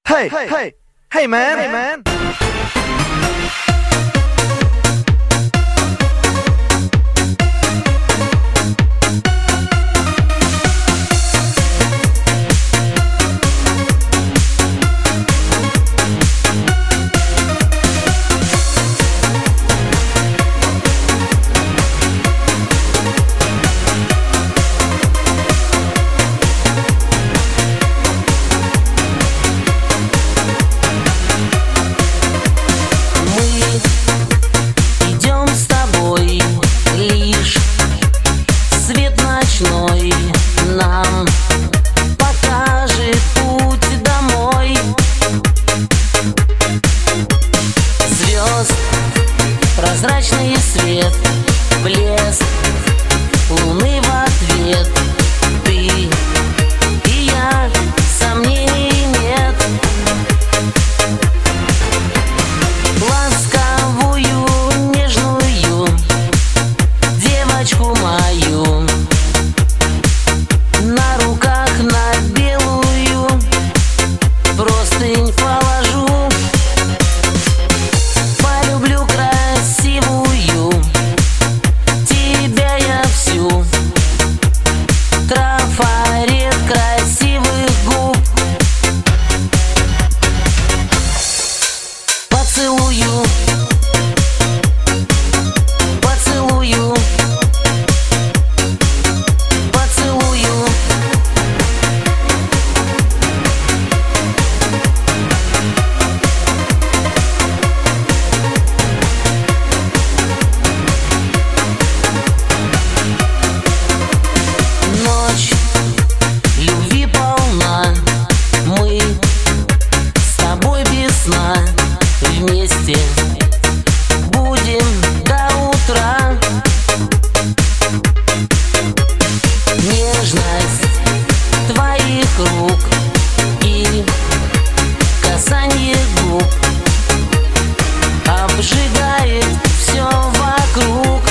Hey man. Нам покажет путь домой. Звезд, прозрачный свет, блеск луны в ответ. Ты и я, сомнений нет. Ласковую, нежную девочку мою на руках на белую простынь положу. Полюблю красивую тебя я всю. Трафарет красивых губ. Поцелую, поцелую, поцелую. Ночь любви полна, мы с тобой без сна вместе будем до утра. Нежность твоих рук и касание губ обжигает все вокруг.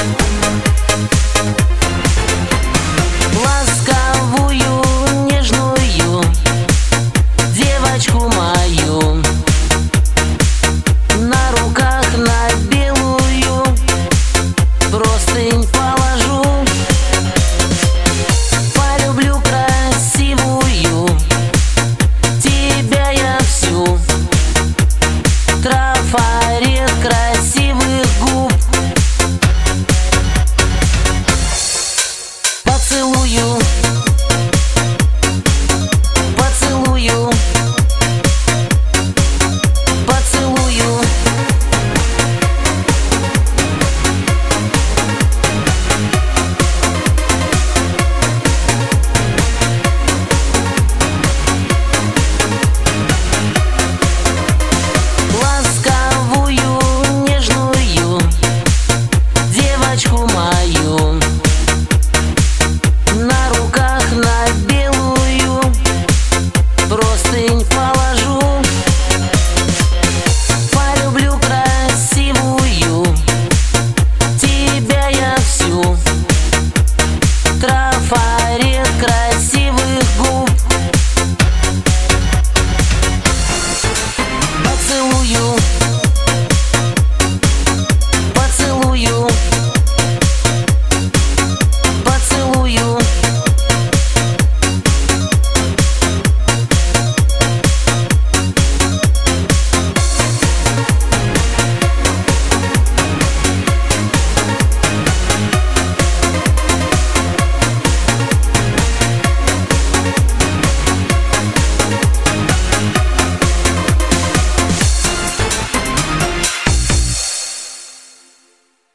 Ласковую, нежную девочку мою на руках на белую простынь положу. Полюблю красивую девочку мою на руках на белую простынь положу. Полюблю красивую тебя я всю. Трафарет красивых губ. Поцелую, поцелую, поцелую. Ласковую, нежную девочку мою на руках на белую простынь положу.